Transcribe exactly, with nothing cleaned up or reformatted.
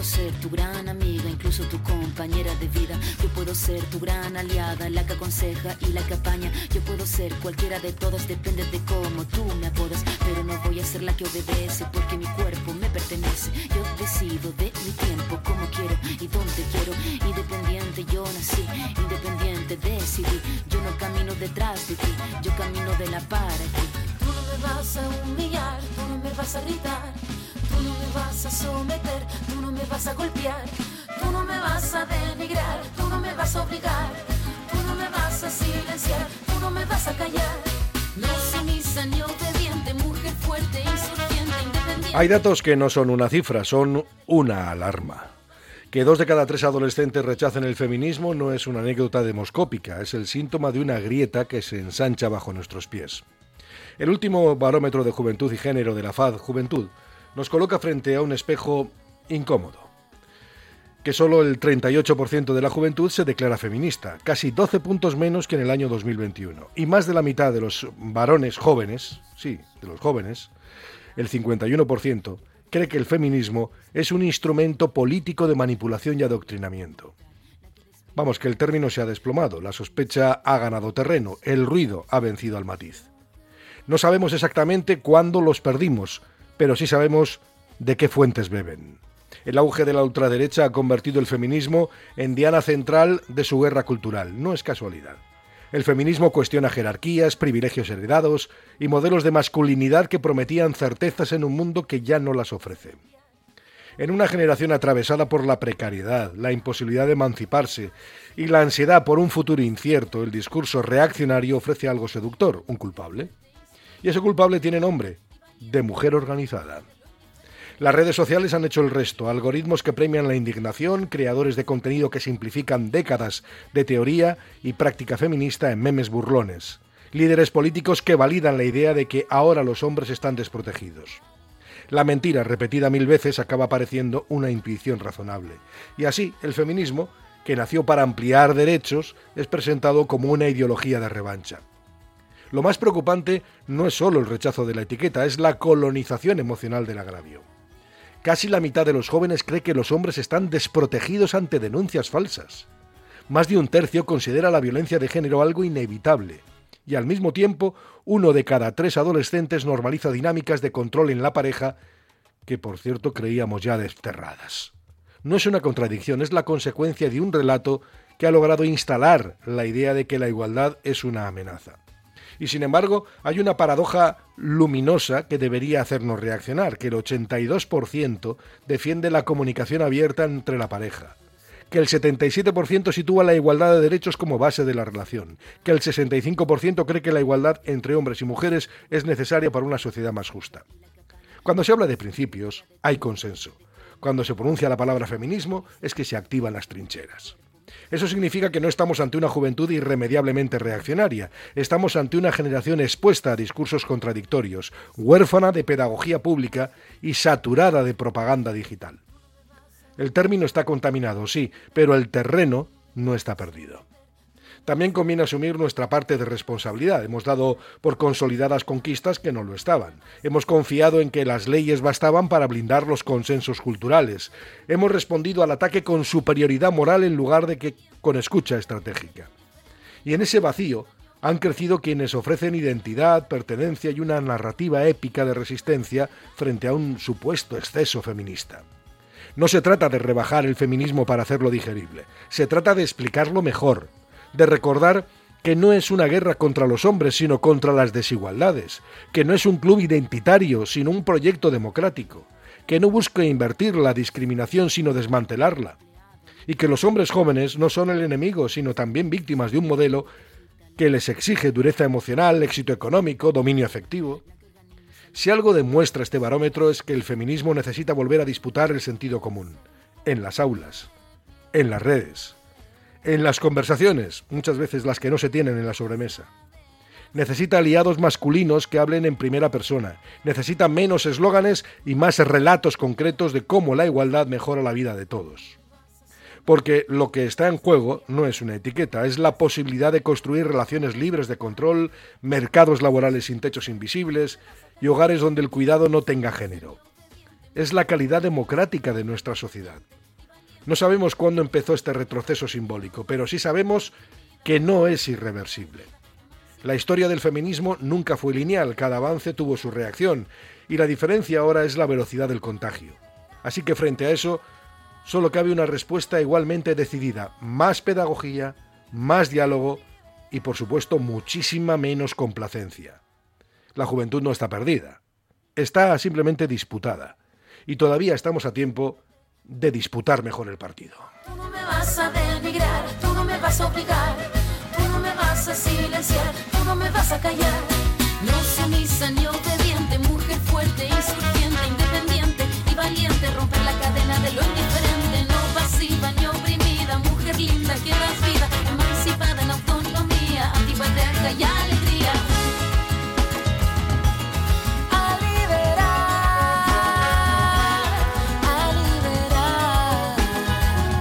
ser tu gran amiga, incluso tu compañera de vida. Yo puedo ser tu gran aliada, la que aconseja y la que apaña. Yo puedo ser cualquiera de todas, depende de cómo tú me apodas. Pero no voy a ser la que obedece, porque mi cuerpo me pertenece. Yo decido de mi tiempo, cómo quiero y dónde quiero. Independiente yo nací, independiente decidí. Yo no camino detrás de ti, yo camino de la para ti. Tú no me vas a humillar, tú no me vas a gritar, tú no me vas a someter, tú no me vas a golpear, tú no me vas a denigrar, tú no me vas a obligar, tú no me vas a silenciar, tú no me vas a callar. No sumisa ni obediente, mujer fuerte, insurgente, independiente. Hay datos que no son una cifra, son una alarma. Que dos de cada tres adolescentes rechacen el feminismo no es una anécdota demoscópica, es el síntoma de una grieta que se ensancha bajo nuestros pies. El último barómetro de juventud y género de la F A D Juventud nos coloca frente a un espejo incómodo. Que solo el treinta y ocho por ciento de la juventud se declara feminista, casi doce puntos menos que en el año dos mil veintiuno. Y más de la mitad de los varones jóvenes, sí, de los jóvenes, el cincuenta y uno por ciento, cree que el feminismo es un instrumento político de manipulación y adoctrinamiento. Vamos, que el término se ha desplomado, la sospecha ha ganado terreno, el ruido ha vencido al matiz. No sabemos exactamente cuándo los perdimos, pero sí sabemos de qué fuentes beben. El auge de la ultraderecha ha convertido el feminismo en diana central de su guerra cultural. No es casualidad. El feminismo cuestiona jerarquías, privilegios heredados y modelos de masculinidad que prometían certezas en un mundo que ya no las ofrece. En una generación atravesada por la precariedad, la imposibilidad de emanciparse y la ansiedad por un futuro incierto, el discurso reaccionario ofrece algo seductor, un culpable. Y ese culpable tiene nombre, de mujer organizada. Las redes sociales han hecho el resto, algoritmos que premian la indignación, creadores de contenido que simplifican décadas de teoría y práctica feminista en memes burlones, líderes políticos que validan la idea de que ahora los hombres están desprotegidos. La mentira, repetida mil veces, acaba pareciendo una intuición razonable. Y así, el feminismo, que nació para ampliar derechos, es presentado como una ideología de revancha. Lo más preocupante no es solo el rechazo de la etiqueta, es la colonización emocional del agravio. Casi la mitad de los jóvenes cree que los hombres están desprotegidos ante denuncias falsas. Más de un tercio considera la violencia de género algo inevitable. Y al mismo tiempo, uno de cada tres adolescentes normaliza dinámicas de control en la pareja que, por cierto, creíamos ya desterradas. No es una contradicción, es la consecuencia de un relato que ha logrado instalar la idea de que la igualdad es una amenaza. Y sin embargo, hay una paradoja luminosa que debería hacernos reaccionar, que el ochenta y dos por ciento defiende la comunicación abierta entre la pareja, que el setenta y siete por ciento sitúa la igualdad de derechos como base de la relación, que el sesenta y cinco por ciento cree que la igualdad entre hombres y mujeres es necesaria para una sociedad más justa. Cuando se habla de principios, hay consenso. Cuando se pronuncia la palabra feminismo, es que se activan las trincheras. Eso significa que no estamos ante una juventud irremediablemente reaccionaria, estamos ante una generación expuesta a discursos contradictorios, huérfana de pedagogía pública y saturada de propaganda digital. El término está contaminado, sí, pero el terreno no está perdido. También conviene asumir nuestra parte de responsabilidad. Hemos dado por consolidadas conquistas que no lo estaban. Hemos confiado en que las leyes bastaban para blindar los consensos culturales. Hemos respondido al ataque con superioridad moral en lugar de que con escucha estratégica. Y en ese vacío han crecido quienes ofrecen identidad, pertenencia y una narrativa épica de resistencia frente a un supuesto exceso feminista. No se trata de rebajar el feminismo para hacerlo digerible. Se trata de explicarlo mejor, de recordar que no es una guerra contra los hombres, sino contra las desigualdades, que no es un club identitario, sino un proyecto democrático, que no busca invertir la discriminación, sino desmantelarla, y que los hombres jóvenes no son el enemigo, sino también víctimas de un modelo que les exige dureza emocional, éxito económico, dominio afectivo. Si algo demuestra este barómetro es que el feminismo necesita volver a disputar el sentido común, en las aulas, en las redes, en las conversaciones, muchas veces las que no se tienen en la sobremesa. Necesita aliados masculinos que hablen en primera persona. Necesita menos eslóganes y más relatos concretos de cómo la igualdad mejora la vida de todos. Porque lo que está en juego no es una etiqueta, es la posibilidad de construir relaciones libres de control, mercados laborales sin techos invisibles y hogares donde el cuidado no tenga género. es la calidad democrática de nuestra sociedad. No sabemos cuándo empezó este retroceso simbólico, pero sí sabemos que no es irreversible. La historia del feminismo nunca fue lineal, cada avance tuvo su reacción, y la diferencia ahora es la velocidad del contagio. Así que frente a eso, solo cabe una respuesta igualmente decidida: más pedagogía, más diálogo y, por supuesto, muchísima menos complacencia. La juventud no está perdida, está simplemente disputada, y todavía estamos a tiempo de disputar mejor el partido. Tú no me vas a denigrar, tú no me vas a obligar, tú no me vas a silenciar, tú no me vas a callar. No sumisa ni obedecida.